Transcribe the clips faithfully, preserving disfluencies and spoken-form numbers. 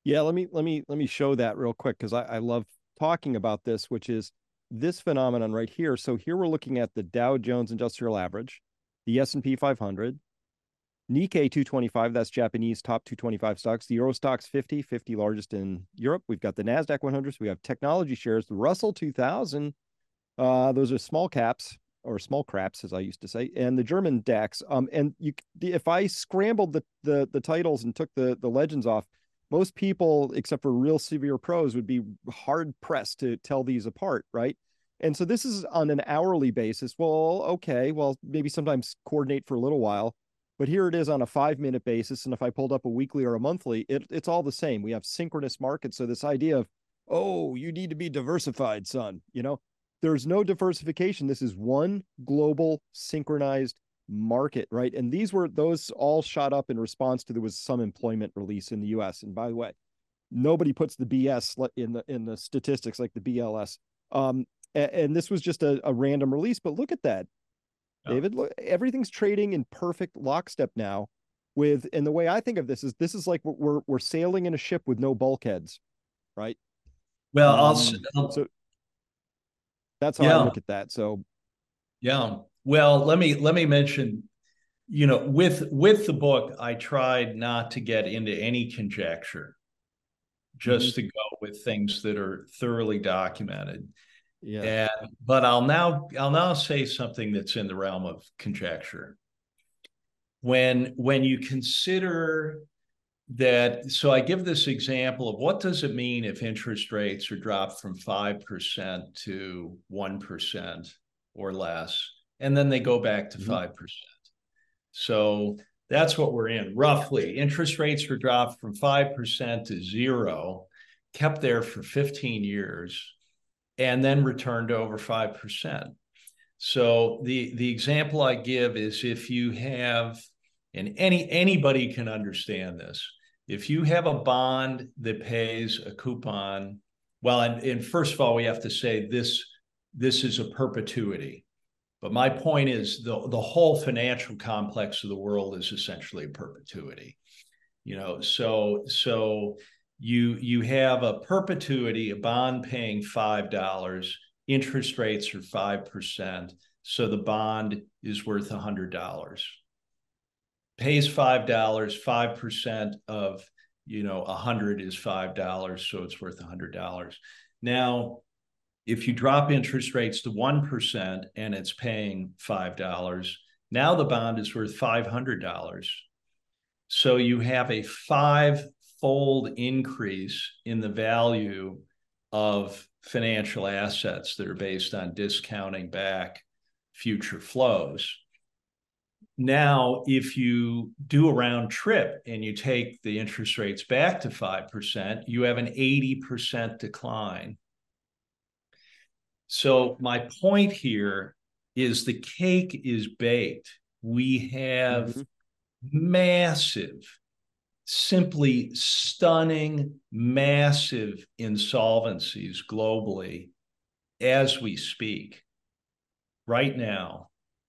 Yeah, let me let me let me show that real quick because I, I love talking about this, which is this phenomenon right here. So here we're looking at the Dow Jones Industrial Average, the S and P five hundred, Nikkei two twenty-five, that's Japanese top two twenty-five stocks, the Euro Stocks fifty, fifty largest in Europe. We've got the NASDAQ one hundred, so we have technology shares, the Russell two thousand, uh, those are small caps or small craps, as I used to say, and the German DAX. Um, and you, if I scrambled the the the titles and took the the legends off, most people, except for real severe pros, would be hard pressed to tell these apart, right? And so this is on an hourly basis. Well, okay, well maybe sometimes coordinate for a little while, but here it is on a five minute basis. And if I pulled up a weekly or a monthly, it, it's all the same. We have synchronous markets. So this idea of, oh, you need to be diversified, son, you know, there's no diversification. This is one global synchronized market, right? And these were those all shot up in response to there was some employment release in the U S. And by the way, nobody puts the B S in the in the statistics like the B L S. Um, and, and this was just a, a random release. But look at that, Yeah. David. Look, everything's trading in perfect lockstep now. With and the way I think of this is this is like we're we're sailing in a ship with no bulkheads, right? Well, I'll, Um, I'll so that's how I yeah, look at that. So yeah. Well, let me let me mention, you know, with with the book, I tried not to get into any conjecture, mhm, just to go with things that are thoroughly documented. yeah. And but I'll now I'll now say something that's in the realm of conjecture. When when you consider that, so I give this example of what does it mean if interest rates are dropped from five percent to one percent or less, and then they go back to Mhm. five percent. So that's what we're in. Roughly, interest rates were dropped from five percent to zero, kept there for fifteen years, and then returned to over five percent. So the, the example I give is if you have, and any anybody can understand this, if you have a bond that pays a coupon, well, and, and first of all, we have to say this, this is a perpetuity. But my point is the, the whole financial complex of the world is essentially a perpetuity. You know, so so you you have a perpetuity, a bond paying five dollars, interest rates are five percent, so the bond is worth a hundred dollars. Pays five dollars, five percent of, you know, a hundred is five dollars, so it's worth a hundred dollars. Now, if you drop interest rates to one percent and it's paying five dollars, now the bond is worth five hundred dollars. So you have a five-fold increase in the value of financial assets that are based on discounting back future flows. Now, if you do a round trip and you take the interest rates back to five percent, you have an eighty percent decline. So my point here is the cake is baked. We have Mhm. massive, simply stunning, massive insolvencies globally as we speak right now.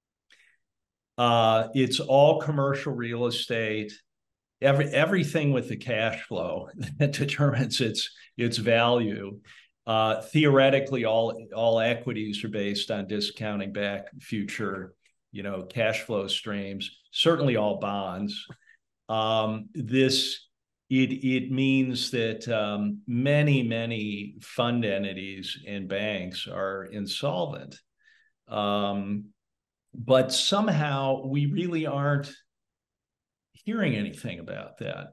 Uh, it's all commercial real estate. Every everything with the cash flow that determines its its value. Uh, theoretically, all all equities are based on discounting back future, you know, cash flow streams. Certainly, all bonds. Um, this it it means that um, many many fund entities and banks are insolvent, um, but somehow we really aren't hearing anything about that,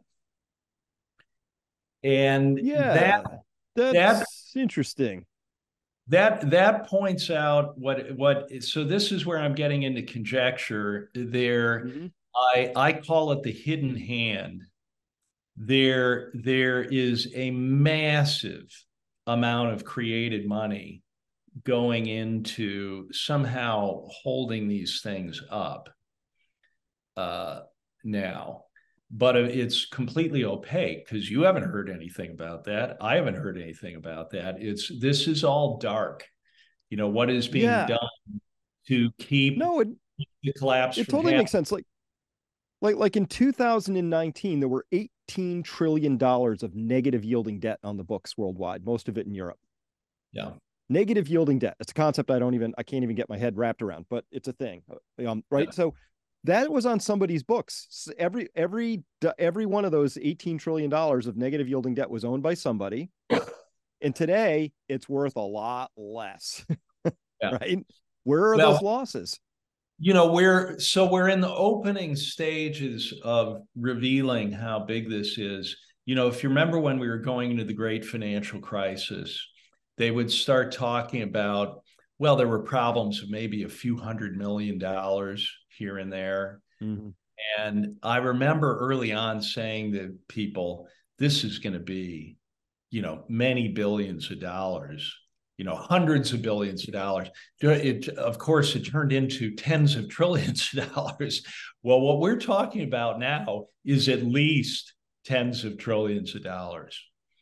and that Yeah, that that's interesting. that that points out what what so this is where I'm getting into conjecture there. Mhm. I I call it the hidden hand. There there is a massive amount of created money going into somehow holding these things up uh, now, but it's completely opaque because you haven't heard anything about that. I haven't heard anything about that. It's this is all dark. You know what is being Yeah. done to keep No, it the collapse it from totally makes happening. sense. Like like like in two thousand nineteen, there were eighteen trillion dollars of negative yielding debt on the books worldwide, most of it in Europe. Yeah. Negative yielding debt. It's a concept I don't even, I can't even get my head wrapped around, but it's a thing. Um, right. Yeah. So that was on somebody's books. Every, every, every one of those eighteen trillion dollars of negative yielding debt was owned by somebody. And today it's worth a lot less. Yeah. Right. Where are well, those losses? You know, we're, so we're in the opening stages of revealing how big this is. You know, if you remember when we were going into the great financial crisis, they would start talking about, well, there were problems of maybe a few hundred million dollars here and there. Mm-hmm. And I remember early on saying to people, this is going to be, you know, many billions of dollars, you know, hundreds of billions of dollars. It, of course, it turned into tens of trillions of dollars. Well, what we're talking about now is at least tens of trillions of dollars.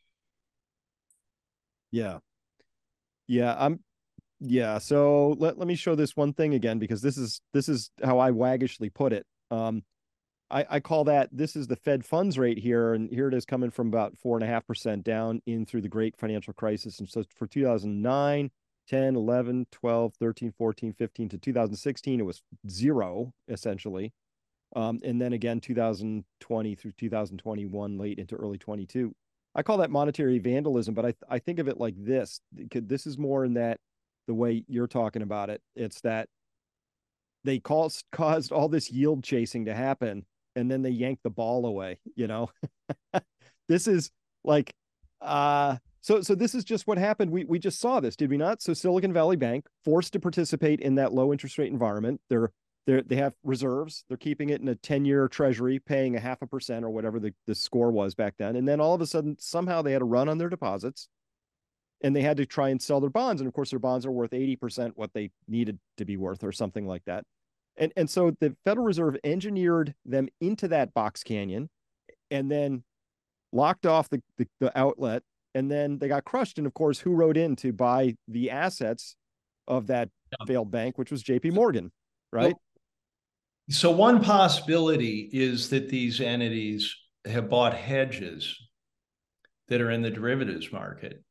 Yeah. Yeah, I'm yeah, so let, let me show this one thing again, because this is this is how I waggishly put it. Um, I, I call that, this is the Fed funds rate here, and here it is coming from about four and a half percent down in through the great financial crisis. And so for two thousand nine, ten, eleven, twelve, thirteen, fourteen, fifteen to two thousand sixteen, it was zero essentially. Um, and then again, two thousand twenty through two thousand twenty-one, late into early twenty-two. I call that monetary vandalism, but I, I think of it like this. This is more in that the way you're talking about it. It's that they caused, caused all this yield chasing to happen, and then they yanked the ball away, you know? This is like, uh, so, so this is just what happened. We, we just saw this, did we not? So Silicon Valley Bank, forced to participate in that low interest rate environment. They're They're, they have reserves. They're keeping it in a ten-year treasury, paying a half a percent or whatever the, the score was back then. And then all of a sudden, somehow they had a run on their deposits, and they had to try and sell their bonds. And of course, their bonds are worth eighty percent what they needed to be worth, or something like that. And, and so the Federal Reserve engineered them into that box canyon, and then locked off the, the, the outlet, and then they got crushed. And of course, who rode in to buy the assets of that failed bank, which was J P Morgan, right? Well, so one possibility is that these entities have bought hedges that are in the derivatives market.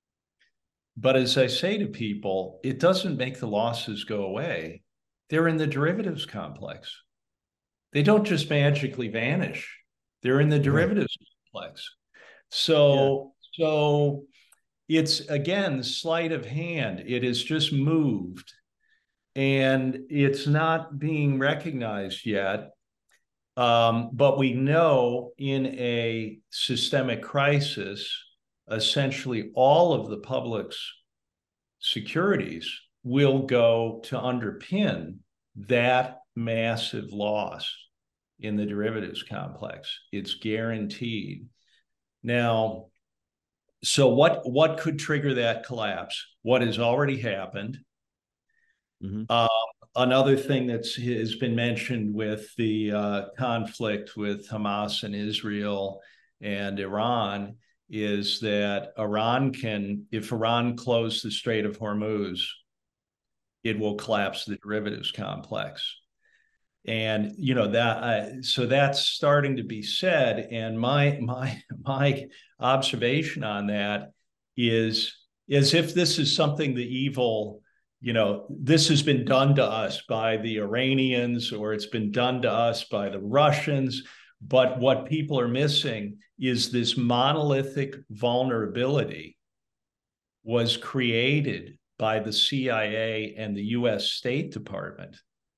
But as I say to people, it doesn't make the losses go away. They're in the derivatives complex. They don't just magically vanish. They're in the derivatives right. complex. So, yeah. so it's, again, sleight of hand. It has just moved. And it's not being recognized yet. Um, but we know in a systemic crisis, essentially all of the public's securities will go to underpin that massive loss in the derivatives complex. It's guaranteed. Now, so what, what could trigger that collapse? What has already happened? Mm-hmm. Uh, another thing that has been mentioned with the uh, conflict with Hamas and Israel and Iran is that Iran can, if Iran closed the Strait of Hormuz, it will collapse the derivatives complex. And, you know, that, uh, so that's starting to be said. And my, my, my observation on that is, is if this is something the evil, you know, this has been done to us by the Iranians, or it's been done to us by the Russians. But what people are missing is this monolithic vulnerability was created by the C I A and the U S State Department.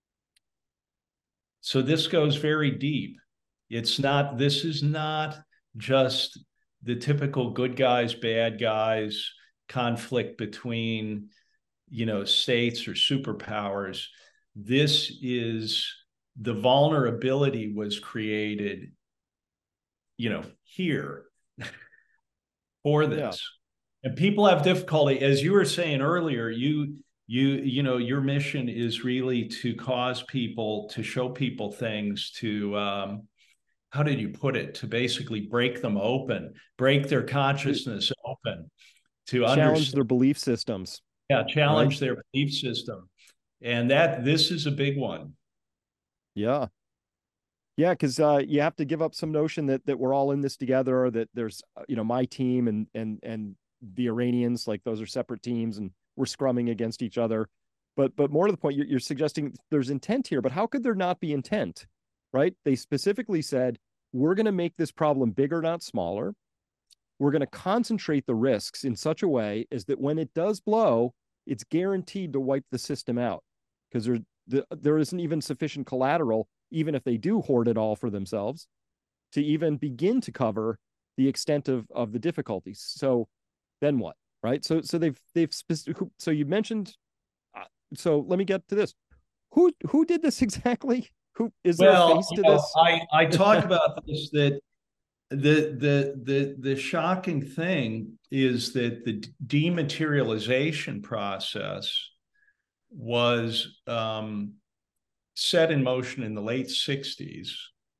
So this goes very deep. It's not, this is not just the typical good guys, bad guys conflict between, you know, states or superpowers. This is, the vulnerability was created, you know, here for this. Yeah. And people have difficulty, as you were saying earlier, you, you, you know, your mission is really to cause people, to show people things, to, um, how did you put it? To basically break them open, break their consciousness open, to challenge understand their belief systems. Yeah, challenge right? their belief system. And that, this is a big one. Yeah. Yeah, because uh, you have to give up some notion that that we're all in this together, or that there's uh, you know my team and and and the Iranians, like those are separate teams, and we're scrumming against each other. But but more to the point, you're, you're suggesting there's intent here. But how could there not be intent, right? They specifically said we're going to make this problem bigger, not smaller. We're going to concentrate the risks in such a way as that when it does blow, it's guaranteed to wipe the system out because there the, there isn't even sufficient collateral, even if they do hoard it all for themselves, to even begin to cover the extent of of the difficulties. So then what, right? So so they've they've so you mentioned. Uh, so let me get to this. Who who did this exactly? Who is there a Well, face you to know, this? I I talk about this that the the the the shocking thing is that the dematerialization process was um, set in motion in the late sixties,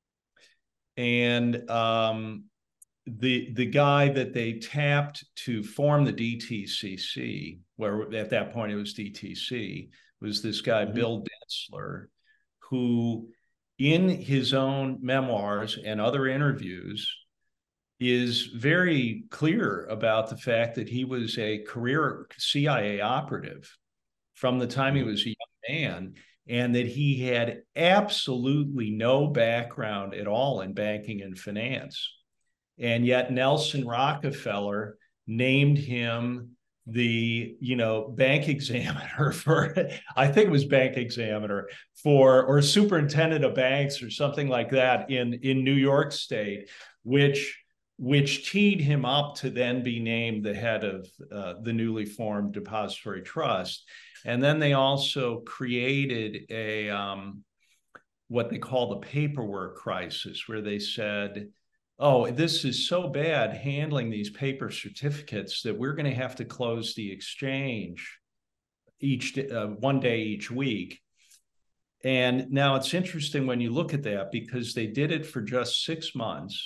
and um, the the guy that they tapped to form the D T C C, where at that point it was D T C, was this guy Mm-hmm. Bill Densler, who in his own memoirs and other interviews is very clear about the fact that he was a career C I A operative from the time he Mm-hmm. was a young man, and that he had absolutely no background at all in banking and finance. And yet Nelson Rockefeller named him the, you know, bank examiner for, I think it was bank examiner for, or superintendent of banks or something like that in, in New York State, which which teed him up to then be named the head of uh, the newly formed depository trust. And then they also created a um, what they call the paperwork crisis, where they said, oh, this is so bad handling these paper certificates that we're going to have to close the exchange each uh, one day each week. And now it's interesting when you look at that, because they did it for just six months.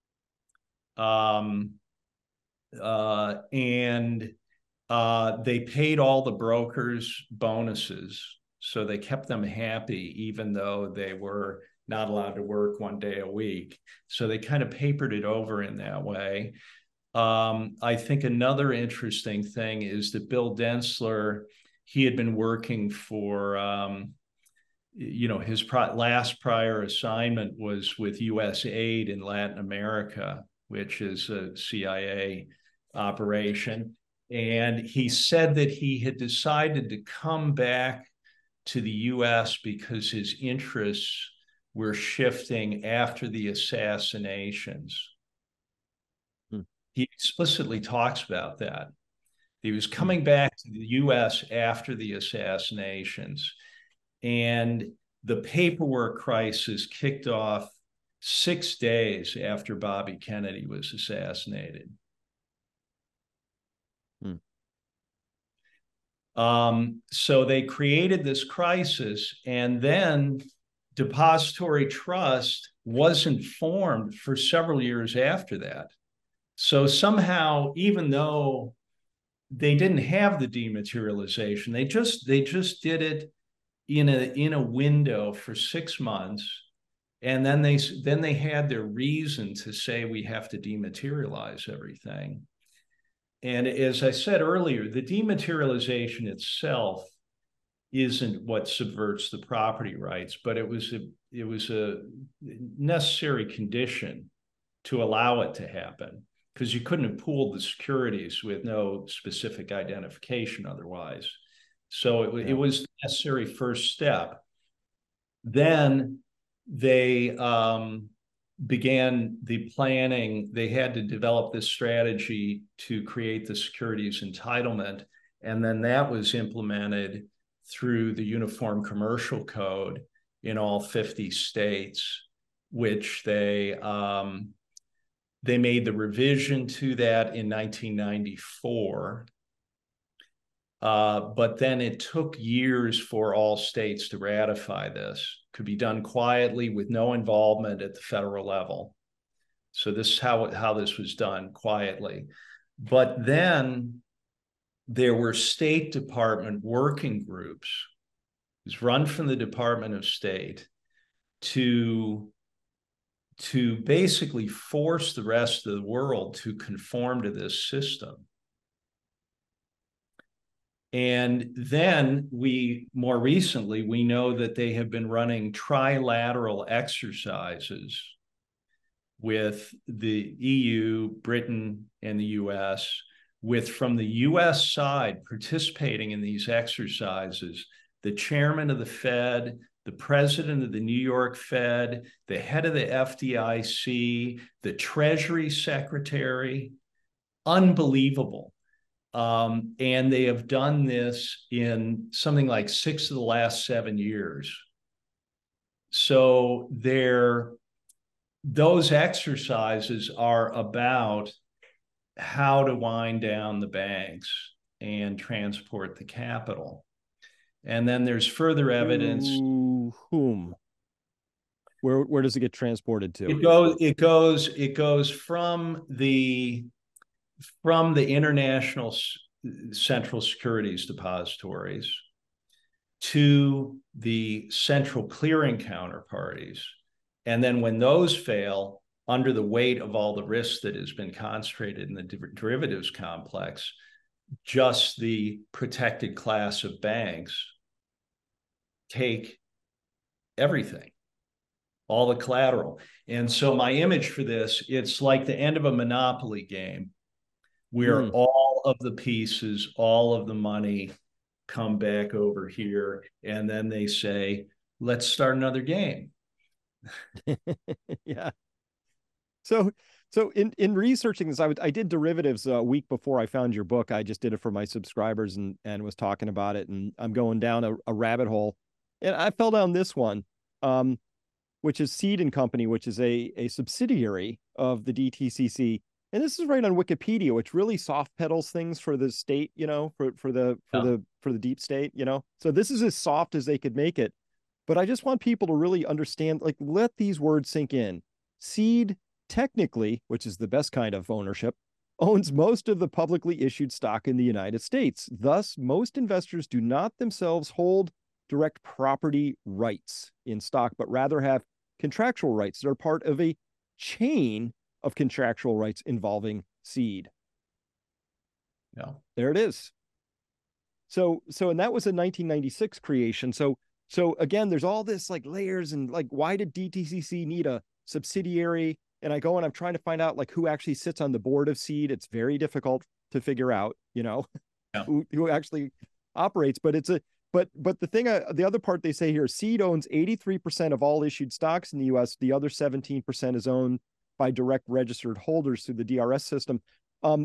Um, uh, and uh, they paid all the brokers bonuses. So they kept them happy, even though they were not allowed to work one day a week. So they kind of papered it over in that way. Um, I think another interesting thing is that Bill Densler, he had been working for, um, you know, his pri- last prior assignment was with U S Aid in Latin America, which is a C I A operation. And he said that he had decided to come back to the U S because his interests were shifting after the assassinations. Hmm. He explicitly talks about that. He was Hmm. coming back to the U S after the assassinations, and the paperwork crisis kicked off six days after Bobby Kennedy was assassinated. Hmm. Um, so they created this crisis, and then depository trust wasn't formed for several years after that. So somehow, even though they didn't have the dematerialization, they just they just did it in a in a window for six months, and then they then they had their reason to say we have to dematerialize everything. And as I said earlier, the dematerialization itself isn't what subverts the property rights, but it was a it was a necessary condition to allow it to happen, because you couldn't have pooled the securities with no specific identification otherwise. So it, Yeah. it was the necessary first step. Then they um, began the planning. They had to develop this strategy to create the securities entitlement. And then that was implemented through the Uniform Commercial Code in all fifty states, which they um, they made the revision to that in nineteen ninety-four. Uh, but then it took years for all states to ratify this. Could be done quietly with no involvement at the federal level. So this is how, how this was done, quietly. But then there were State Department working groups, it was run from the Department of State, to to basically force the rest of the world to conform to this system. And then we, more recently, we know that they have been running trilateral exercises with the E U, Britain, and the U S, with, from the U S side participating in these exercises, the chairman of the Fed, the president of the New York Fed, the head of the F D I C, the Treasury Secretary. Unbelievable. Um, and they have done this in something like six of the last seven years. So they're, those exercises are about how to wind down the banks and transport the capital. And then there's further evidence. To whom? Where where does it get transported to? It goes, it goes, it goes from the from the international central securities depositories to the central clearing counterparties. And then when those fail, under the weight of all the risk that has been concentrated in the derivatives complex, just the protected class of banks take everything, all the collateral. And so my image for this, it's like the end of a Monopoly game where mm. all of the pieces, all of the money come back over here. And then they say, let's start another game. Yeah. So, so in, in researching this, I would, I did derivatives a week before I found your book. I just did it for my subscribers and, and was talking about it. And I'm going down a, a rabbit hole, and I fell down this one, um, which is Seed and Company, which is a, a subsidiary of the D T C C. And this is right on Wikipedia, which really soft pedals things for the state, you know, for, for the, for yeah. the, for the deep state, you know, so this is as soft as they could make it. But I just want people to really understand, like, let these words sink in. Seed, technically, which is the best kind of ownership, owns most of the publicly issued stock in the United States. Thus, most investors do not themselves hold direct property rights in stock, but rather have contractual rights that are part of a chain of contractual rights involving Seed. Yeah. There it is. So, so, and that was a nineteen ninety-six creation. So, so again, there's all this like layers and like, why did D T C C need a subsidiary? And I go and I'm trying to find out like who actually sits on the board of Seed. It's very difficult to figure out, you know, yeah. who, who actually operates, but it's a, but, but the thing, uh, the other part they say here, Seed owns eighty-three percent of all issued stocks in the U S. The other seventeen percent is owned by direct registered holders through the D R S system. Um,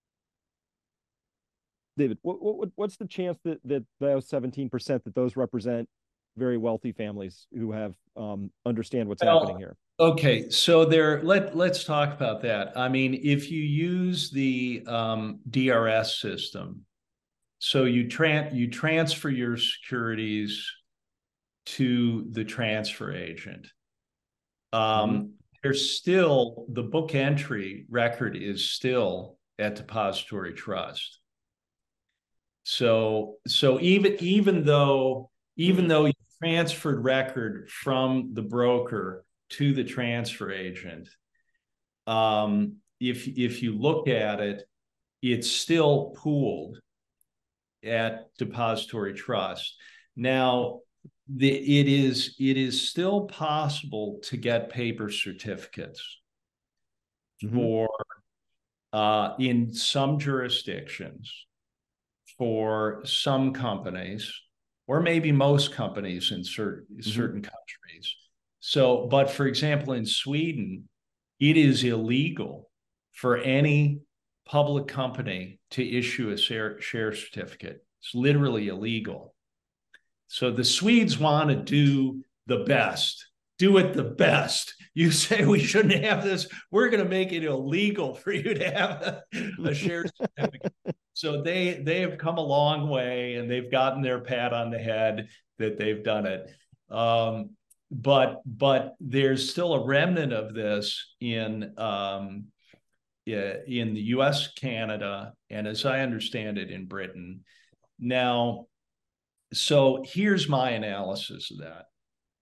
David, what, what, what's the chance that, that those seventeen percent, that those represent very wealthy families who have um, understand what's well, happening here? Okay, so there. Let let's talk about that. I mean, if you use the um, D R S system, so you tran you transfer your securities to the transfer agent. Um, mm-hmm. There's still the book entry record is still at Depository Trust. So so even even though even though you transferred record from the broker to the transfer agent, um, if if you look at it, it's still pooled at Depository Trust. Now, the, it is it is still possible to get paper certificates mm-hmm. for uh, in some jurisdictions for some companies, or maybe most companies in certain mm-hmm. certain countries. So, but for example, in Sweden, it is illegal for any public company to issue a share, share certificate. It's literally illegal. So the Swedes want to do the best, do it the best. You say we shouldn't have this, we're going to make it illegal for you to have a, a share certificate. So they, they have come a long way, and they've gotten their pat on the head that they've done it. Um, but, but there's still a remnant of this in, um, in the U S, Canada, and as I understand it, in Britain. Now, so here's my analysis of that.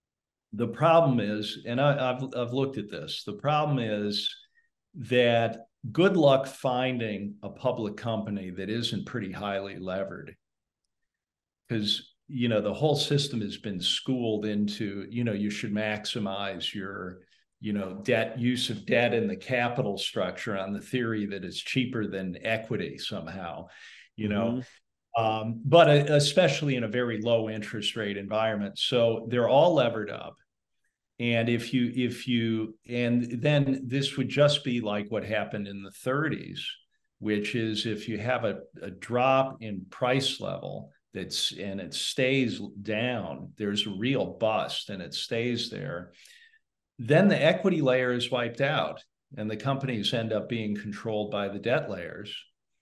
the problem is, and I, I've I've looked at this. The problem is that good luck finding a public company that isn't pretty highly levered, because you know the whole system has been schooled into, you know, you should maximize your, you know, debt use of debt in the capital structure on the theory that it's cheaper than equity somehow, you know. Mm-hmm. Um, but especially in a very low interest rate environment. So they're all levered up. And if you, if you, and then this would just be like what happened in the thirties, which is if you have a, a drop in price level that's, and it stays down, there's a real bust and it stays there, then the equity layer is wiped out and the companies end up being controlled by the debt layers.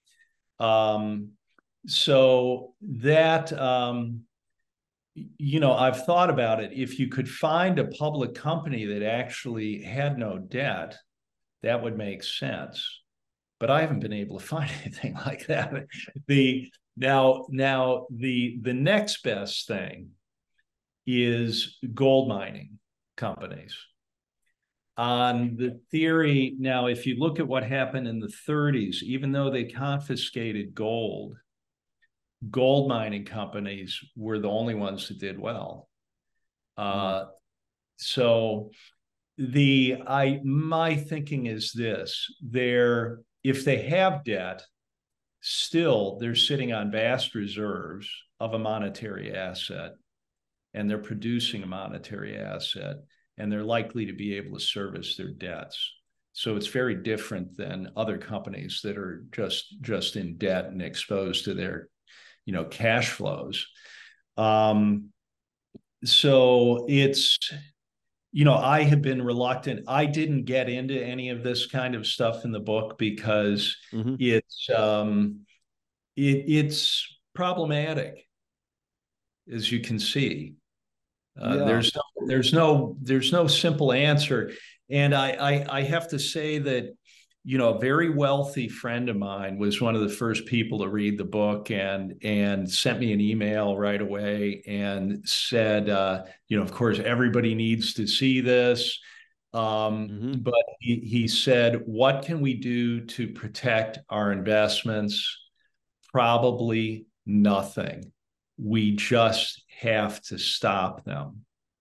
Um, so that, um, you know, I've thought about it. If you could find a public company that actually had no debt, that would make sense. But I haven't been able to find anything like that. The now, now the the next best thing is gold mining companies. On the theory, now, if you look at what happened in the thirties, even though they confiscated gold, gold mining companies were the only ones that did well. Uh, mm. So the I my thinking is this: they're, if they have debt, still they're sitting on vast reserves of a monetary asset, and they're producing a monetary asset, and they're likely to be able to service their debts. So it's very different than other companies that are just just in debt and exposed to their, you know, cash flows. Um, so it's, you know, I have been reluctant. I didn't get into any of this kind of stuff in the book because mm-hmm. it's um, it, it's problematic, as you can see. Uh, yeah. There's no, there's no there's no simple answer, and I, I I have to say that, you know, a very wealthy friend of mine was one of the first people to read the book and and sent me an email right away and said, uh, you know, of course, everybody needs to see this. Um, mm-hmm. But he, he said, what can we do to protect our investments? Probably nothing. We just have to stop them.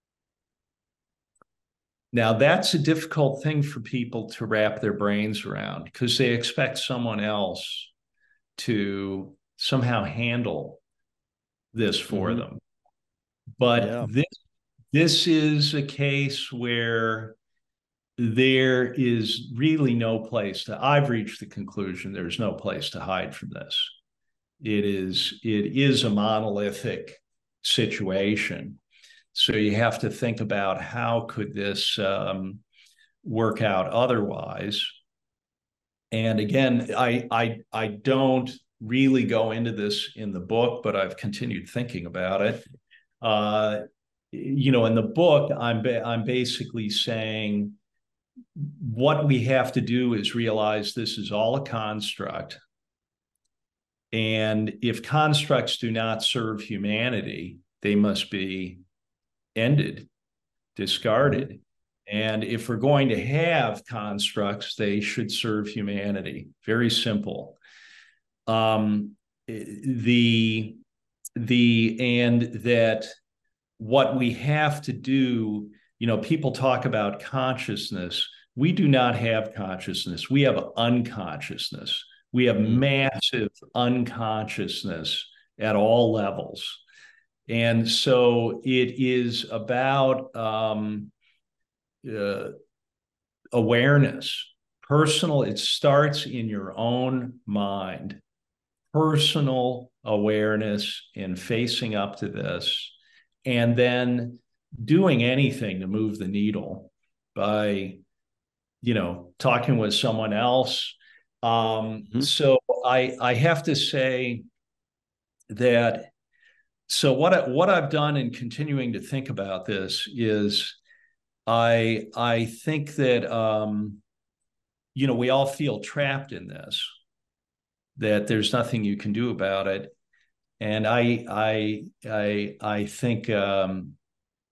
Now, that's a difficult thing for people to wrap their brains around because they expect someone else to somehow handle this for mm-hmm. them. But yeah. this, this is a case where there is really no place to, I've reached the conclusion there's no place to hide from this. It is, it is a monolithic situation. So you have to think about how could this um, work out otherwise. And again, I, I, I don't really go into this in the book, but I've continued thinking about it. Uh, you know, in the book, I'm, ba- I'm basically saying what we have to do is realize this is all a construct. And if constructs do not serve humanity, they must be ended, discarded. Mm-hmm. And if we're going to have constructs, they should serve humanity. Very simple. Um, the, the, and that what we have to do, you know, people talk about consciousness. We do not have consciousness. We have unconsciousness. We have mm-hmm. massive unconsciousness at all levels. And so it is about um, uh, awareness, personal. It starts in your own mind, personal awareness in facing up to this, and then doing anything to move the needle by, you know, talking with someone else. Um, mm-hmm. So I, I have to say that, so what, I, what I've done in continuing to think about this is I, I think that, um, you know, we all feel trapped in this, that there's nothing you can do about it. And I, I, I, I think, um,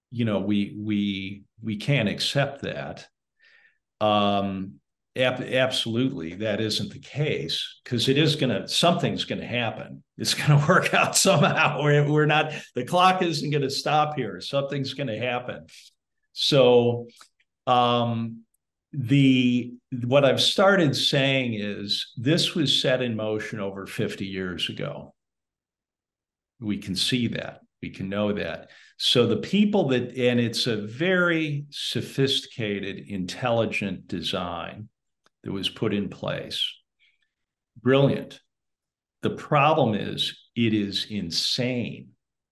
you know, we we we can't accept that. Um, ab- absolutely, that isn't the case, because it is gonna something's gonna happen. It's gonna work out somehow. We're, we're not the clock isn't gonna stop here. Something's gonna happen. So um, the what I've started saying is this was set in motion over fifty years ago. We can see that. We can know that. So the people that, and it's a very sophisticated, intelligent design that was put in place. Brilliant. The problem is it is insane.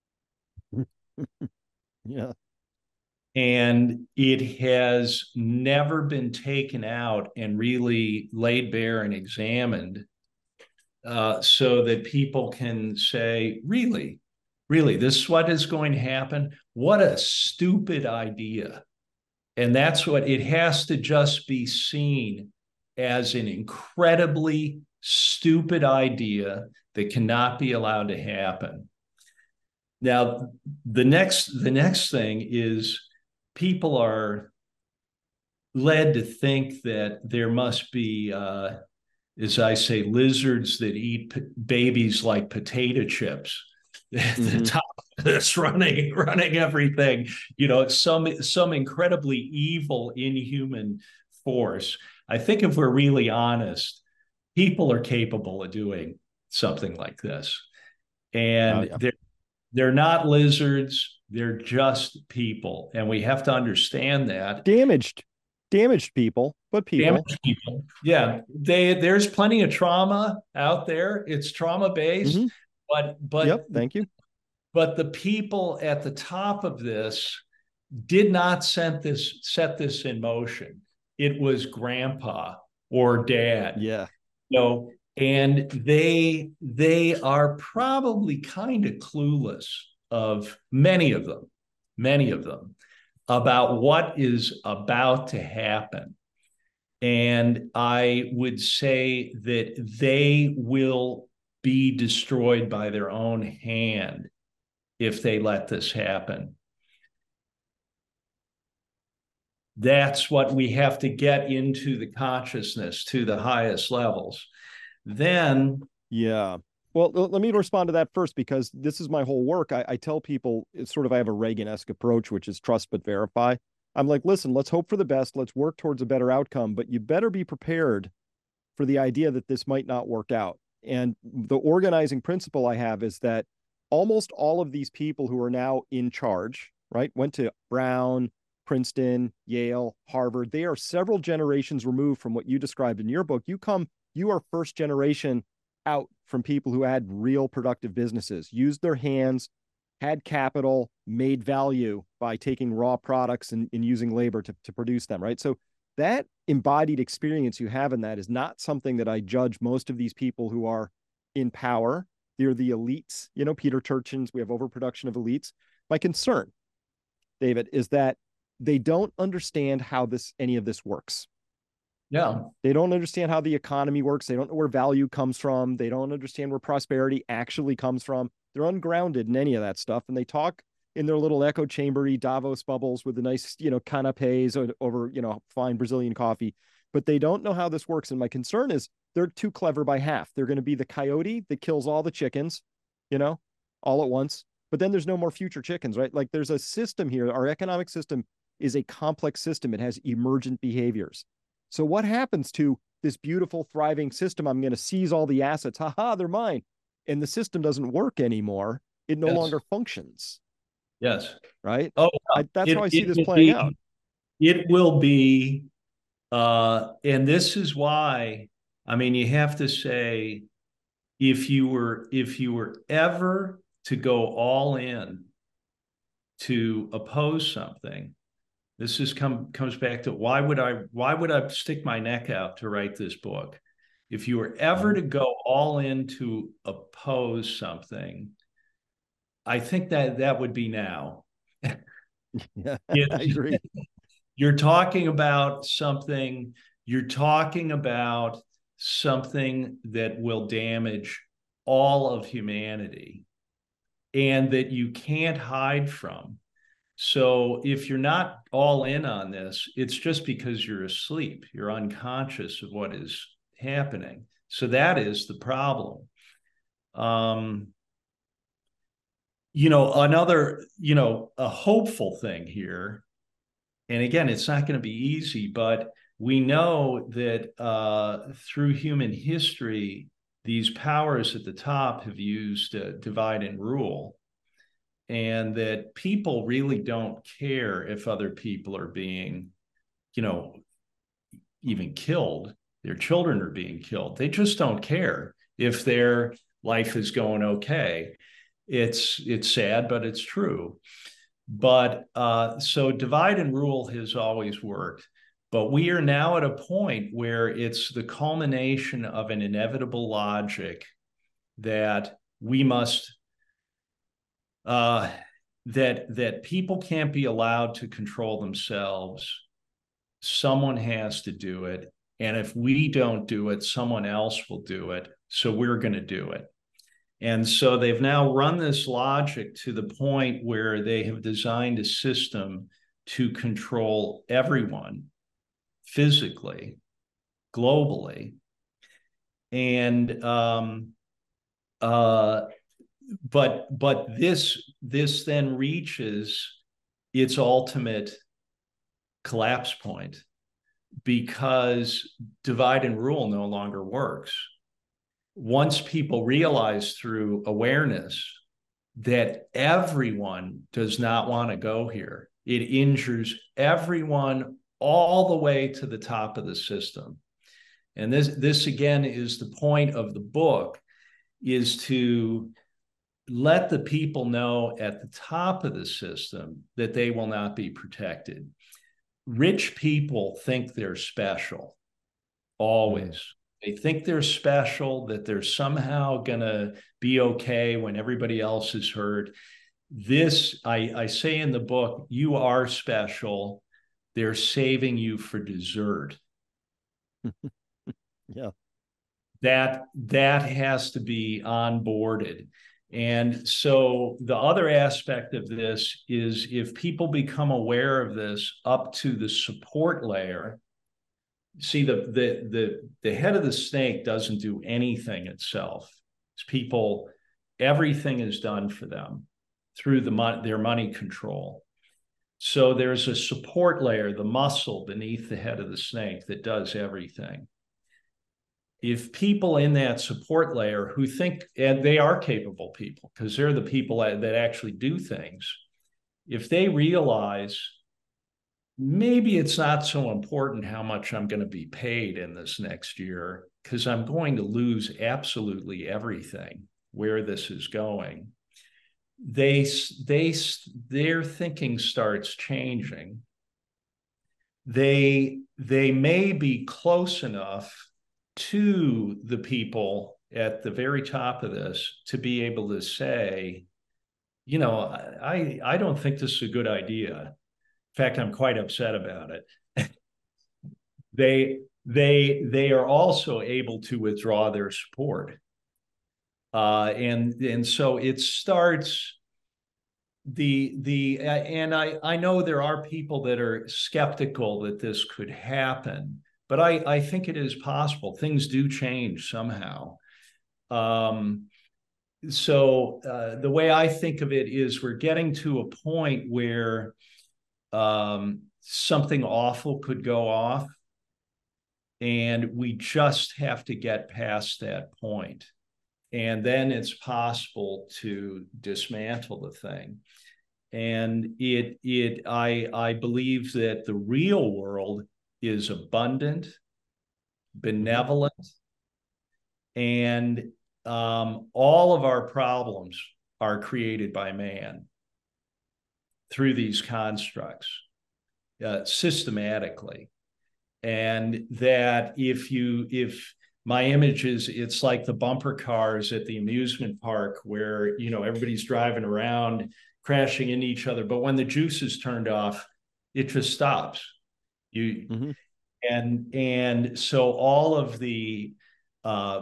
Yeah. And it has never been taken out and really laid bare and examined, uh, so that people can say, really, really, this is what is going to happen? What a stupid idea. And that's what it has to just be seen as an incredibly stupid idea that cannot be allowed to happen. Now, the next, the next thing is people are led to think that there must be, uh, as I say, lizards that eat p- babies like potato chips. Mm-hmm. The top that's running, running everything. You know, some some incredibly evil, inhuman force. I think if we're really honest, people are capable of doing something like this, and oh, yeah. they're they're not lizards. They're just people, and we have to understand that. Damaged, damaged people, but people. Damaged people. Yeah, they there's plenty of trauma out there. It's trauma based, mm-hmm. but but yep, thank you. But the people at the top of this did not set this set this in motion. It was grandpa or dad. Yeah. You know, and they they are probably kind of clueless, of many of them, many of them, about what is about to happen. And I would say that they will be destroyed by their own hand if they let this happen. That's what we have to get into the consciousness to the highest levels. Then, yeah. Well, let me respond to that first, because this is my whole work. I, I tell people it's sort of, I have a Reagan-esque approach, which is trust but verify. I'm like, listen, let's hope for the best. Let's work towards a better outcome, but you better be prepared for the idea that this might not work out. And the organizing principle I have is that almost all of these people who are now in charge, right, went to Brown, Princeton, Yale, Harvard. They are several generations removed from what you described in your book. You come, you are first generation out from people who had real productive businesses, used their hands, had capital, made value by taking raw products and, and using labor to, to produce them, right? So that embodied experience you have in that is not something that I judge most of these people who are in power. They're the elites, you know, Peter Turchin's, we have overproduction of elites. My concern, David, is that they don't understand how this, any of this works. Yeah. They don't understand how the economy works. They don't know where value comes from. They don't understand where prosperity actually comes from. They're ungrounded in any of that stuff. And they talk in their little echo chambery Davos bubbles with the nice, you know, canapes over, you know, fine Brazilian coffee, but they don't know how this works. And my concern is they're too clever by half. They're going to be the coyote that kills all the chickens, you know, all at once. But then there's no more future chickens, right? Like there's a system here. Our economic system is a complex system. It has emergent behaviors. So what happens to this beautiful, thriving system? I'm going to seize all the assets. Ha ha, they're mine. And the system doesn't work anymore. It no yes. longer functions. Yes. Right? Oh, I, that's it, how I see this playing be, out. It will be, uh, and this is why, I mean, you have to say, if you were, if you were ever to go all in to oppose something, this is come comes back to why would I why would I stick my neck out to write this book? If you were ever to go all in to oppose something, I think that that would be now. Yeah, I agree. You're talking about something, you're talking about something that will damage all of humanity and that you can't hide from. So if you're not all in on this, it's just because you're asleep. You're unconscious of what is happening. So that is the problem. Um, you know, another, you know, a hopeful thing here, and again, it's not going to be easy, but we know that uh, through human history, these powers at the top have used uh, divide and rule, and that people really don't care if other people are being, you know, even killed. Their children are being killed. They just don't care if their life is going okay. It's it's sad, but it's true. But uh, so divide and rule has always worked. But we are now at a point where it's the culmination of an inevitable logic that we must, uh, that, that people can't be allowed to control themselves. Someone has to do it. And if we don't do it, someone else will do it. So we're going to do it. And so they've now run this logic to the point where they have designed a system to control everyone physically, globally. And um, uh, but but this this then reaches its ultimate collapse point because divide and rule no longer works. Once people realize through awareness that everyone does not want to go here, it injures everyone all the way to the top of the system. And this, this again is the point of the book, is to let the people know at the top of the system that they will not be protected. Rich people think they're special, always. Mm. They think they're special, that they're somehow going to be okay when everybody else is hurt. This, I, I say in the book, you are special. They're saving you for dessert. Yeah. That, that has to be onboarded. And so the other aspect of this is if people become aware of this up to the support layer. See, the, the, the, the head of the snake doesn't do anything itself. It's people, everything is done for them through the mon- their money control. So there's a support layer, the muscle beneath the head of the snake that does everything. If people in that support layer who think, and they are capable people, because they're the people that, that actually do things, if they realize maybe it's not so important how much I'm going to be paid in this next year, because I'm going to lose absolutely everything where this is going. They, they, their thinking starts changing. They, they may be close enough to the people at the very top of this to be able to say, you know, I, I don't think this is a good idea. In fact, I'm quite upset about it. they, they, they are also able to withdraw their support. Uh, and, and so it starts the, the, and I, I know there are people that are skeptical that this could happen, but I, I think it is possible. Things do change somehow. Um, so uh, the way I think of it is we're getting to a point where um, something awful could go off, and we just have to get past that point. And then it's possible to dismantle the thing. And it, it, I, I believe that the real world is abundant, benevolent, and um, all of our problems are created by man through these constructs uh, systematically. And that if you, if my image is, it's like the bumper cars at the amusement park where, you know, everybody's driving around crashing into each other, but when the juice is turned off, it just stops. You, mm-hmm. and, and so all of the uh,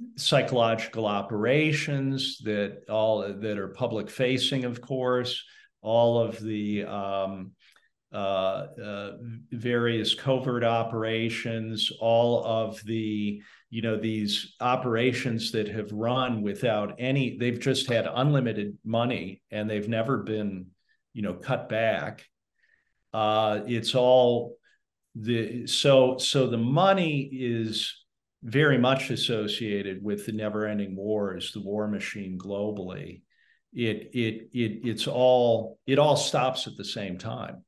psychological operations that all that are public facing, of course, all of the um, uh, uh, various covert operations, all of the, you know, these operations that have run without any, they've just had unlimited money and they've never been, you know, cut back. Uh, it's all the, so, so the money is very much associated with the never-ending wars, the war machine globally. It, it, it, it's all, it all stops at the same time.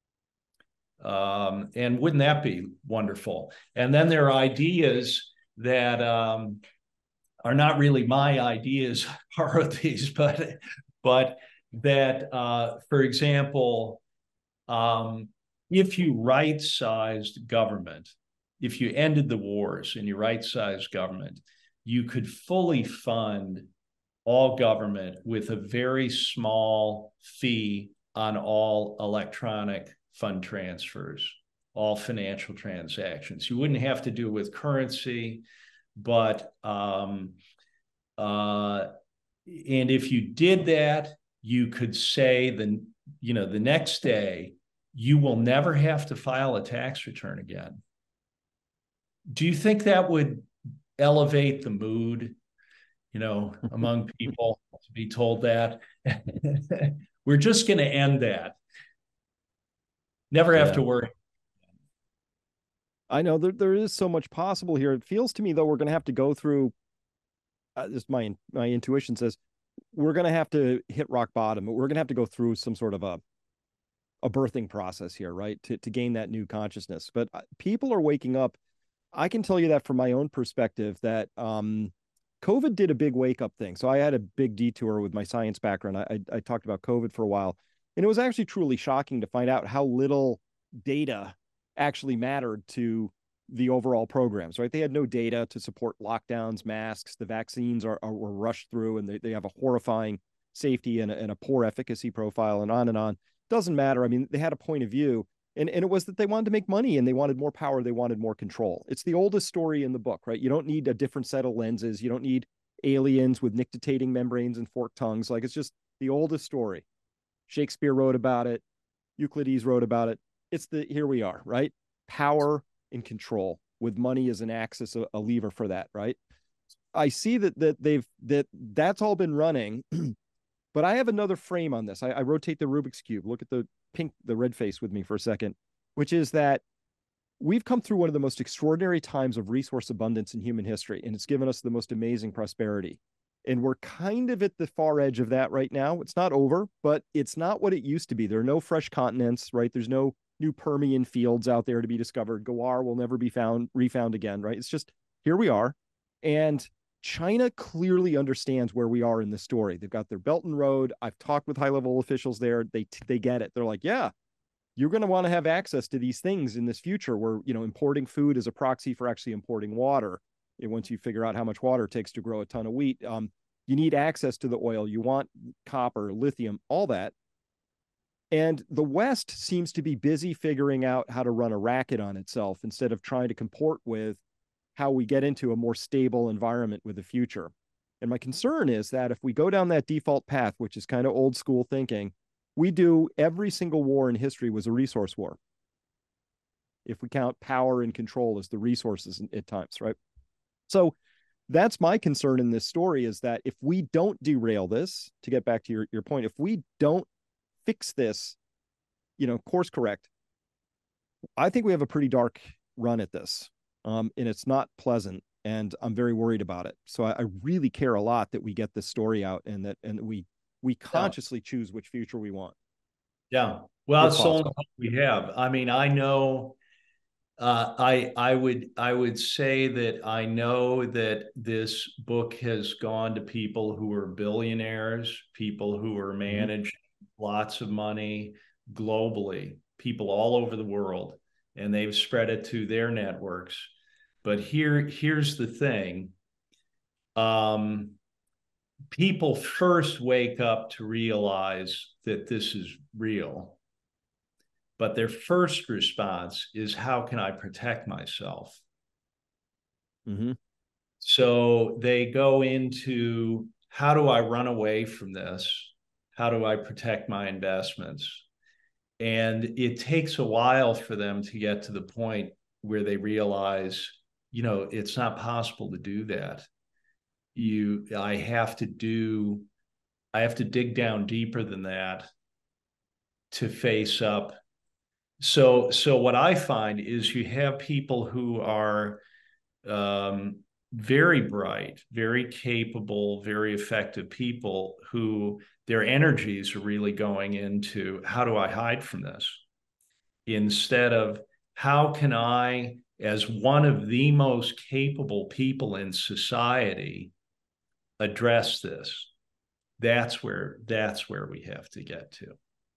Um, and wouldn't that be wonderful? And then there are ideas that um, are not really my ideas, are these, but but that, uh, for example, um, if you right-sized government, if you ended the wars and you right-sized government, you could fully fund all government with a very small fee on all electronic fund transfers, all financial transactions. You wouldn't have to do it with currency, but um, uh, and if you did that, you could say the, you know, the next day, you will never have to file a tax return again. Do you think that would elevate the mood, you know, among people to be told that? We're just going to end that. Never have Yeah. to worry. I know there, there is so much possible here. It feels to me, though, we're going to have to go through, uh, just my, my intuition says, we're going to have to hit rock bottom. We're going to have to go through some sort of a, a birthing process here, right? To, to gain that new consciousness. But people are waking up. I can tell you that from my own perspective that um, COVID did a big wake up thing. So I had a big detour with my science background. I, I, I talked about COVID for a while, and it was actually truly shocking to find out how little data actually mattered to the overall programs, right? They had no data to support lockdowns, masks. The vaccines are, are were rushed through, and they, they have a horrifying safety and a, and a poor efficacy profile, and on and on. Doesn't matter. I mean, they had a point of view, and, and it was that they wanted to make money and they wanted more power. They wanted more control. It's the oldest story in the book, right? You don't need a different set of lenses. You don't need aliens with nictitating membranes and forked tongues. Like, it's just the oldest story. Shakespeare wrote about it. Euclides wrote about it. It's the, here we are, right? Power and control, with money as an axis, a, a lever for that, right? I see that that they've that that's all been running, but I have another frame on this. I, I rotate the Rubik's Cube. Look at the pink, the red face with me for a second, which is that we've come through one of the most extraordinary times of resource abundance in human history, and it's given us the most amazing prosperity. And we're kind of at the far edge of that right now. It's not over, but it's not what it used to be. There are no fresh continents, right? There's no new Permian fields out there to be discovered. Gawar will never be found, refound again, right? It's just, here we are. And China clearly understands where we are in the story. They've got their Belt and Road. I've talked with high-level officials there. They they get it. They're like, yeah, you're going to want to have access to these things in this future where, you know, importing food is a proxy for actually importing water. And once you figure out how much water it takes to grow a ton of wheat, um, you need access to the oil. You want copper, lithium, all that. And the West seems to be busy figuring out how to run a racket on itself instead of trying to comport with how we get into a more stable environment with the future. And my concern is that if we go down that default path, which is kind of old school thinking, we do every single war in history was a resource war. If we count power and control as the resources at times, right? So that's my concern in this story, is that if we don't derail this, to get back to your, your point, if we don't fix this, you know, course correct, I think we have a pretty dark run at this. Um, and it's not pleasant, and I'm very worried about it. So I, I really care a lot that we get this story out, and that and we we consciously yeah. choose which future we want. Yeah, well, it's the only hope we have. I mean, I know, uh, I I would I would say that I know that this book has gone to people who are billionaires, people who are managing mm-hmm. lots of money globally, people all over the world, and they've spread it to their networks. But here, here's the thing. Um, people first wake up to realize that this is real. But their first response is, how can I protect myself? Mm-hmm. So they go into, how do I run away from this? How do I protect my investments? And it takes a while for them to get to the point where they realize, you know, it's not possible to do that. You, I have to do, I have to dig down deeper than that to face up. So, so what I find is you have people who are um, very bright, very capable, very effective people who their energies are really going into how do I hide from this, instead of how can I, as one of the most capable people in society, address this. That's where that's where we have to get to.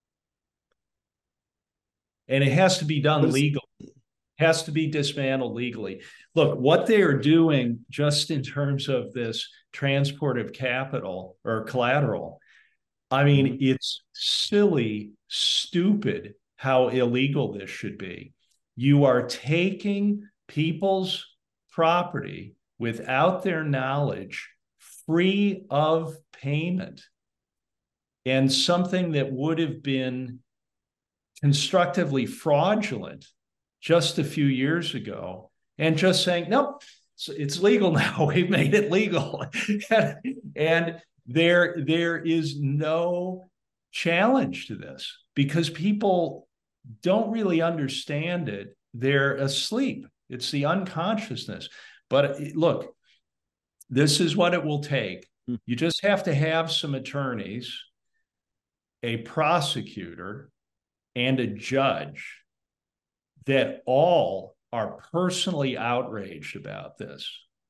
And it has to be done legally. Has to be dismantled legally. Look, what they are doing just in terms of this transport of capital or collateral, I mean, mm-hmm. it's silly, stupid how illegal this should be. You are taking people's property without their knowledge, free of payment, and something that would have been constructively fraudulent just a few years ago, and just saying, nope, it's legal now. We've made it legal. And there, there is no challenge to this because people don't really understand it. They're asleep. It's the unconsciousness. But look, this is what it will take. You just have to have some attorneys, a prosecutor, and a judge that all are personally outraged about this.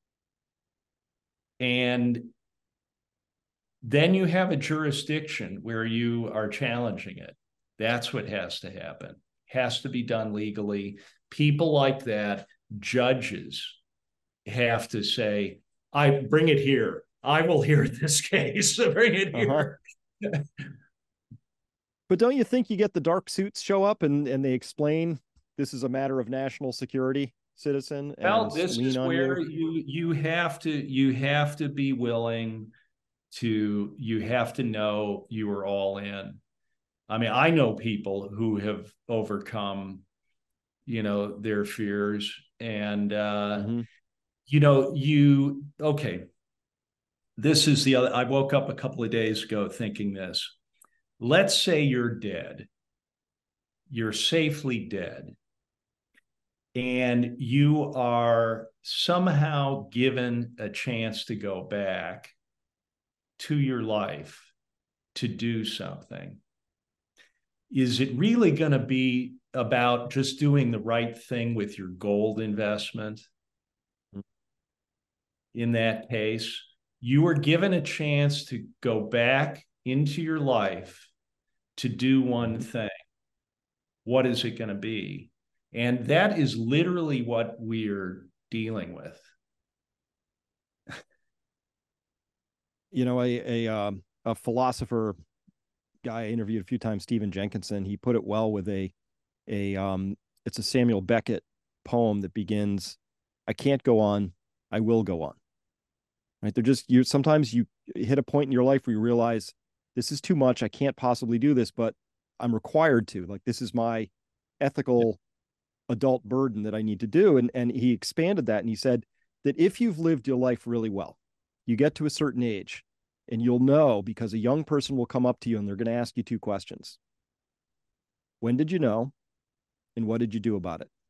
And then you have a jurisdiction where you are challenging it. That's what has to happen. Has to be done legally. People like that, judges, have to say, I bring it here. I will hear this case. Bring it here. Uh-huh. But don't you think you get the dark suits show up and, and they explain this is a matter of national security, citizen? And well, this lean is on where you? you you have to you have to be willing to, you have to know you are all in. I mean, I know people who have overcome, you know, their fears, and uh, mm-hmm. you know, you okay. This is the other. I woke up a couple of days ago thinking this. Let's say you're dead. You're safely dead. And you are somehow given a chance to go back to your life to do something. Is it really going to be about just doing the right thing with your gold investment? In that case, you were given a chance to go back into your life to do one thing. What is it going to be? And that is literally what we're dealing with. You know, a a, um, a philosopher guy I interviewed a few times, Stephen Jenkinson, he put it well with a a um, it's a Samuel Beckett poem that begins, "I can't go on, I will go on." Right? They're just you. Sometimes you hit a point in your life where you realize this is too much. I can't possibly do this, but I'm required to. Like, this is my ethical adult burden that I need to do. And, and he expanded that, and he said that if you've lived your life really well, you get to a certain age and you'll know, because a young person will come up to you and they're going to ask you two questions. When did you know? And what did you do about it?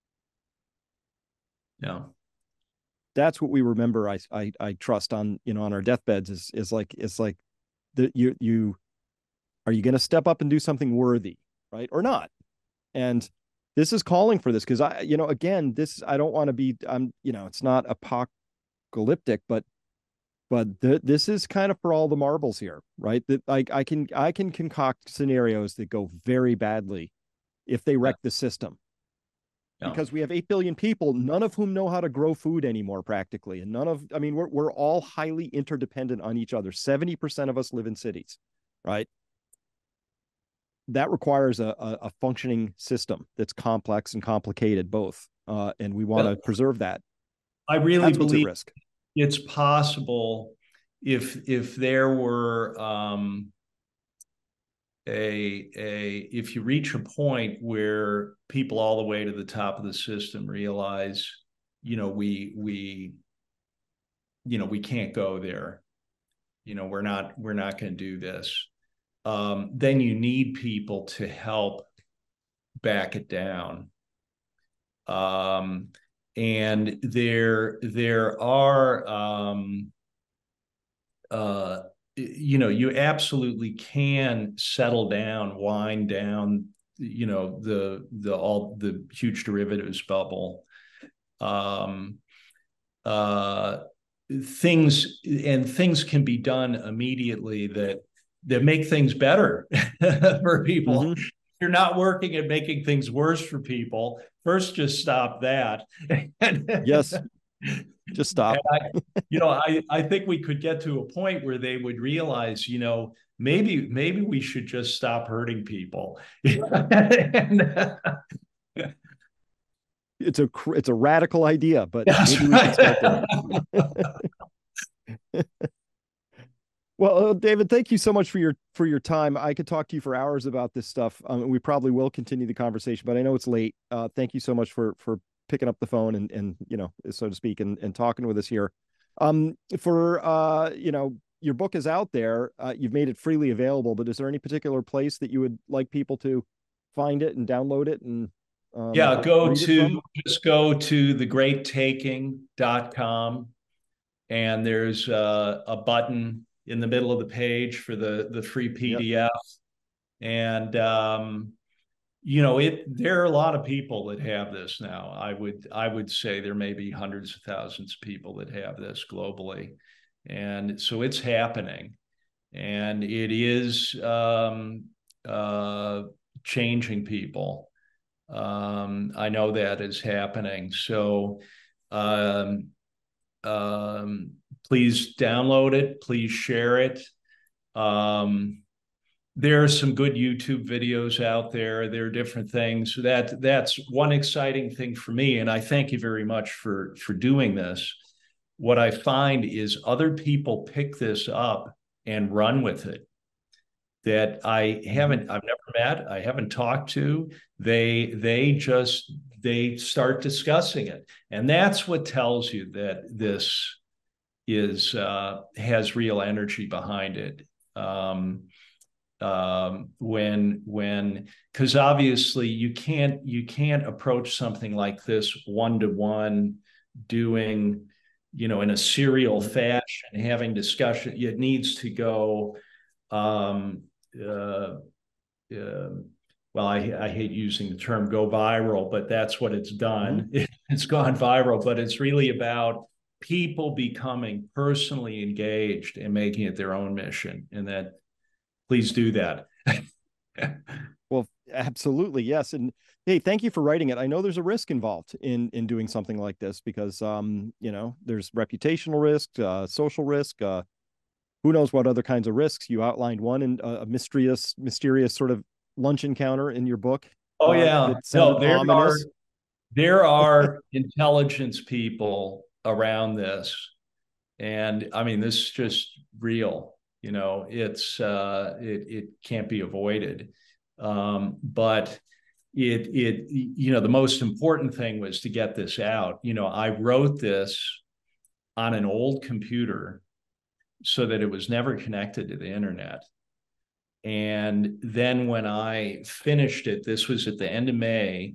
Yeah. That's what we remember. I, I, I trust on, you know, on our deathbeds is, is like, it's like the, you, you, are you going to step up and do something worthy, right? Or not? And this is calling for this, because I, you know, again, this, I don't want to be, I'm, you know, it's not apocalyptic, but, but the, this is kind of for all the marbles here, right? That like I can, I can concoct scenarios that go very badly if they wreck the system. No. Because we have eight billion people, none of whom know how to grow food anymore, practically. And none of, I mean, we're, we're all highly interdependent on each other. seventy percent of us live in cities, right? That requires a, a, a functioning system that's complex and complicated both. Uh, and we want to well, preserve that. I really that's believe risk. It's possible if, if there were, um, a a if you reach a point where people all the way to the top of the system realize, you know, we we you know we can't go there. You know, we're not we're not going to do this. Um, then you need people to help back it down. Um, and there there are um, uh, you know, you absolutely can settle down, wind down, you know, the the all the huge derivatives bubble. Um, uh, things and things can be done immediately that that make things better for people. Mm-hmm. You're not working at making things worse for people. First, just stop that. Yes, just stop. I, you know, I, I think we could get to a point where they would realize, you know, maybe maybe we should just stop hurting people. and, It's a it's a radical idea, but maybe we should start there. Well, uh, David, thank you so much for your for your time. I could talk to you for hours about this stuff. Um, we probably will continue the conversation, but I know it's late. Uh, thank you so much for for picking up the phone and and you know, so to speak, and and talking with us here. Um, for uh, you know, your book is out there. Uh, you've made it freely available, but is there any particular place that you would like people to find it and download it and um, yeah, go read it to from? just go to the great taking dot com, and there's a, a button in the middle of the page for the the free P D F. Yep. And um, you know, it there are a lot of people that have this now. I would I would say there may be hundreds of thousands of people that have this globally, and so it's happening, and it is um, uh, changing people. Um, I know that is happening. So um, um, please download it. Please share it. Um, there are some good YouTube videos out there. There are different things. That that's one exciting thing for me. And I thank you very much for, for doing this. What I find is other people pick this up and run with it that I haven't, I've never met, I haven't talked to. They they just they start discussing it. And that's what tells you that this is uh, has real energy behind it. Um, um, when when because obviously you can't you can't approach something like this one to one, doing, you know, in a serial fashion, having discussion. It needs to go. Um, uh, uh, well, I, I hate using the term go viral, but that's what it's done. Mm-hmm. It's gone viral, but it's really about people becoming personally engaged and making it their own mission. And that, please do that. Well, absolutely. Yes. And hey, thank you for writing it. I know there's a risk involved in, in doing something like this because, um, you know, there's reputational risk, uh, social risk, uh, who knows what other kinds of risks. You outlined one in a mysterious, mysterious sort of lunch encounter in your book. Oh, yeah. Uh, that sounded no, there ominous. are, there are intelligence people around this. And I mean, this is just real. You know, it's uh, it it can't be avoided. Um, but it it you know, the most important thing was to get this out. You know, I wrote this on an old computer so that it was never connected to the internet. And then when I finished it, this was at the end of May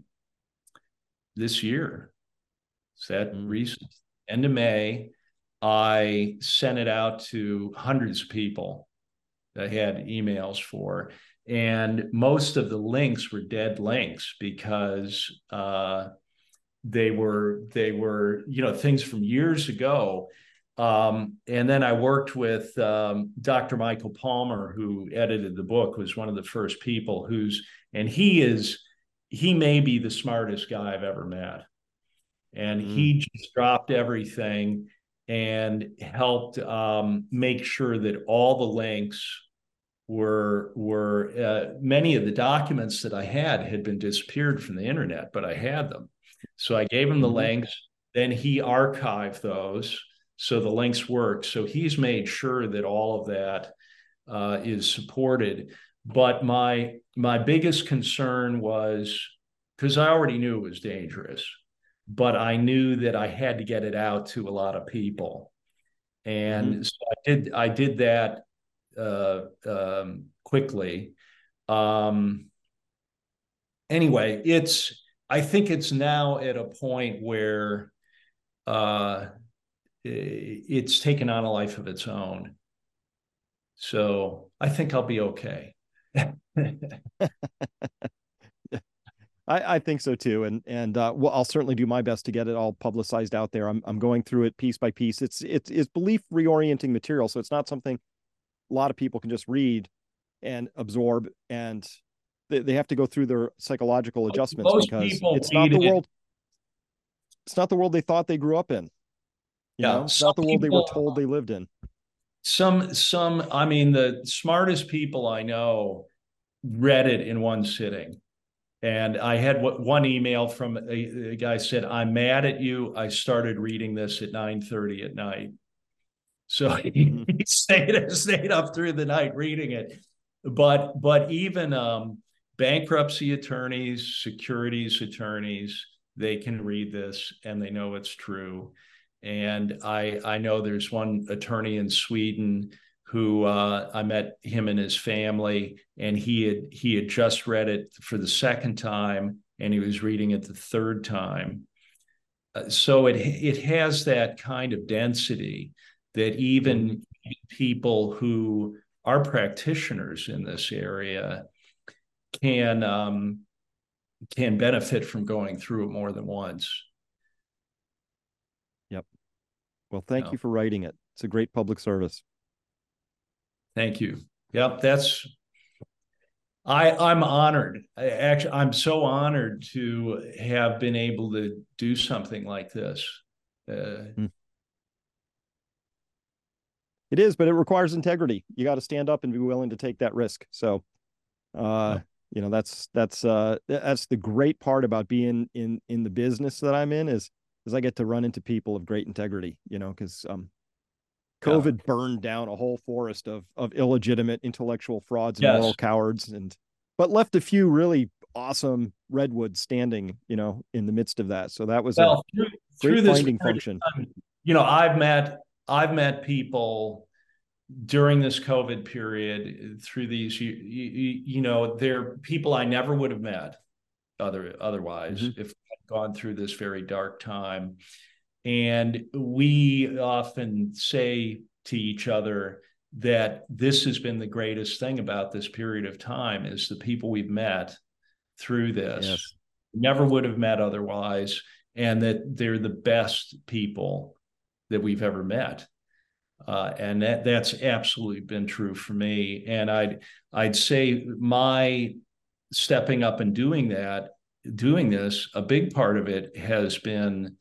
this year. Is that mm. recent? End of May. I sent it out to hundreds of people that I had emails for. And most of the links were dead links because uh, they were, they were, you know, things from years ago. Um, and then I worked with um, Doctor Michael Palmer, who edited the book, was one of the first people who's, and he is, he may be the smartest guy I've ever met. And mm. he just dropped everything and helped um, make sure that all the links were, were uh, many of the documents that I had had been disappeared from the internet, but I had them. So I gave him the mm-hmm. links, then he archived those. So the links work. So he's made sure that all of that uh, is supported. But my my biggest concern was, because I already knew it was dangerous, but I knew that I had to get it out to a lot of people. Mm-hmm. And so I did I did that uh, um, quickly. Um, anyway, it's I think it's now at a point where uh, it's taken on a life of its own. So I think I'll be okay. I, I think so too, and and uh, well, I'll certainly do my best to get it all publicized out there. I'm I'm going through it piece by piece. It's it's it's belief reorienting material, so it's not something a lot of people can just read and absorb, and they, they have to go through their psychological adjustments Most because people it's not read the it. world. It's not the world they thought they grew up in. You know, Yeah, it's some not the world they were people, told they lived in. some, some. I mean, the smartest people I know read it in one sitting. And I had one email from a, a guy said, "I'm mad at you. I started reading this at nine thirty at night." So he, Mm-hmm. he stayed stayed up through the night reading it. But but even um, bankruptcy attorneys, securities attorneys, they can read this and they know it's true. And I I know there's one attorney in Sweden who uh, I met him and his family, and he had he had just read it for the second time, and he was reading it the third time. Uh, so it it has that kind of density that even Mm-hmm. people who are practitioners in this area can um, can benefit from going through it more than once. Yep. Well, thank No, you for writing it. It's a great public service. thank you. Yep, that's I I'm honored. I, actually, I'm so honored to have been able to do something like this. Uh, Mm. It is, but it requires integrity. You got to stand up and be willing to take that risk. So, uh, you know, that's that's uh, that's the great part about being in in the business that I'm in is is I get to run into people of great integrity. You know, because um, yeah. COVID burned down a whole forest of of illegitimate intellectual frauds and moral Yes. cowards, and but left a few really awesome redwoods standing. You know, in the midst of that. So that was a Well, through, great through this finding period function. of time, you know, I've met I've met people during this COVID period through these, you, you, you know, they're people I never would have met other otherwise Mm-hmm. if I'd gone through this very dark time. And we often say to each other that this has been the greatest thing about this period of time is the people we've met through this Yes. never would have met otherwise, and that they're the best people that we've ever met. Uh, and that that's absolutely been true for me. And I'd I'd say my stepping up and doing that, doing this, a big part of it has been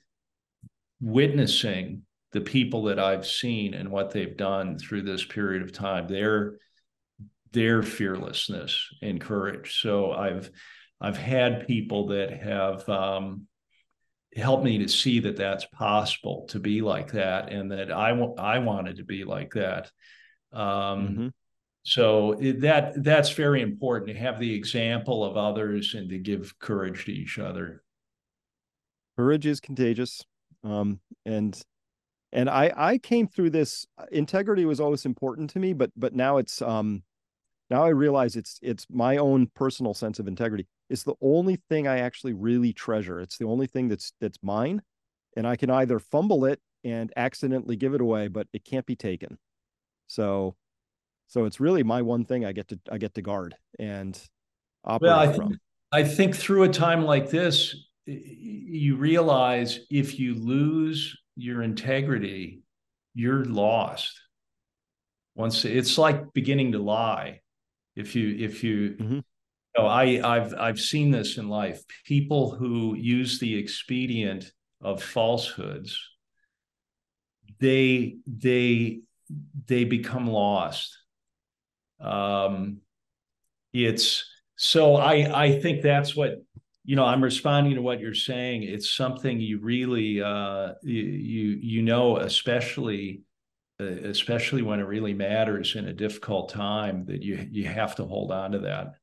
witnessing the people that I've seen and what they've done through this period of time. Their their fearlessness and courage. So I've I've had people that have um, helped me to see that that's possible to be like that, and that I I wanted to be like that. Um, Mm-hmm. so it, that that's very important to have the example of others and to give courage to each other. Courage is contagious. Um, and and I I came through this. Integrity was always important to me, but but now it's um now I realize it's it's my own personal sense of integrity. It's the only thing I actually really treasure. It's the only thing that's that's mine, and I can either fumble it and accidentally give it away, but it can't be taken. So so it's really my one thing I get to I get to guard and Well, operate I think from. I think through a time like this, you realize if you lose your integrity, you're lost. Once it's like beginning to lie. If you if you Mm-hmm. know, I I've I've seen this in life. People who use the expedient of falsehoods, they they they become lost. Um, it's so I I think that's what you know. I'm responding to what you're saying. It's something you really uh, you you know, especially especially when it really matters in a difficult time, that you you have to hold on to that.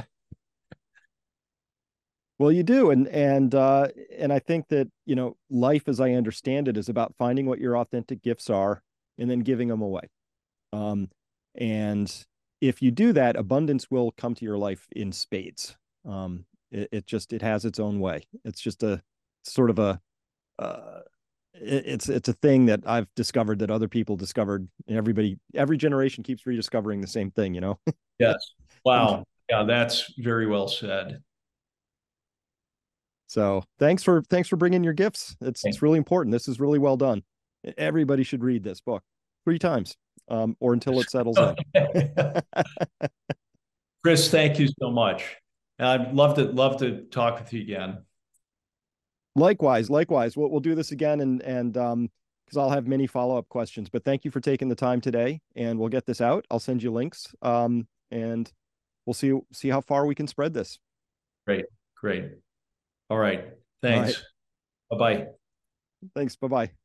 Well, you do, and and uh, and I think that, you know, life, as I understand it, is about finding what your authentic gifts are and then giving them away. Um, and if you do that, abundance will come to your life in spades. Um, it, it just it has its own way. It's just a sort of a uh, it, it's it's a thing that I've discovered that other people discovered. And everybody, every generation keeps rediscovering the same thing, you know. Yes. And Wow. Yeah, that's very well said. so thanks for thanks for bringing your gifts. It's it's really important. This is really well done. Everybody should read this book three times, um, or until it settles in. Chris, thank you so much. I'd love to love to talk with you again. Likewise, likewise. We'll we'll do this again, and and um because I'll have many follow-up questions. But thank you for taking the time today, and we'll get this out. I'll send you links. Um, and we'll see see how far we can spread this. Great, great. All right. All right. Thanks. Bye-bye. Thanks. Bye-bye.